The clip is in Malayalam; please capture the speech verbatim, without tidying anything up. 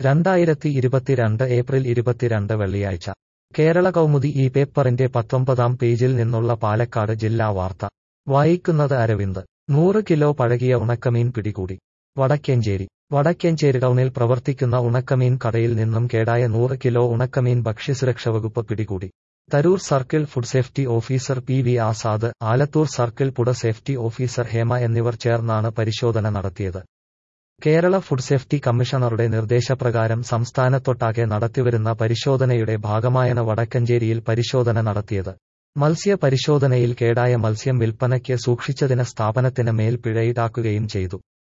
രണ്ടായിരത്തി ഇരുപത്തിരണ്ട് ഏപ്രിൽ ഇരുപത്തിരണ്ട് വെള്ളിയാഴ്ച കേരള കൗമുദി ഈ പേപ്പറിന്റെ പത്തൊമ്പതാം പേജിൽ നിന്നുള്ള പാലക്കാട് ജില്ലാ വാർത്ത വായിക്കുന്നത് അരവിന്ദ്. നൂറ് കിലോ പഴകിയ ഉണക്കമീൻ പിടികൂടി. വടക്കേഞ്ചേരി വടക്കേഞ്ചേരി ടൗണിൽ പ്രവർത്തിക്കുന്ന ഉണക്കമീൻ കടയിൽ നിന്നും കേടായ നൂറ് കിലോ ഉണക്കമീൻ ഭക്ഷ്യസുരക്ഷ വകുപ്പ് പിടികൂടി. Tarur circle food safety officer P V Azad, Alathur circle food safety officer Hema എന്നിവർ ചേർന്നാണ് പരിശോധന നടത്തിയത്. കേരള ഫുഡ് സേഫ്റ്റി കമ്മീഷണറുടെ നിർദ്ദേശപ്രകാരം സംസ്ഥാനത്തൊട്ടാകെ നടത്തിവരുന്ന പരിശോധനയുടെ ഭാഗമായാണ് വടക്കഞ്ചേരിയിൽ പരിശോധന നടത്തിയത്. മത്സ്യ പരിശോധനയിൽ കേടായ മത്സ്യം വിൽപ്പനയ്ക്ക് സൂക്ഷിച്ചതിന് സ്ഥാപനത്തിന് മേൽ പിഴ ഈടാക്കുകയും ചെയ്തു.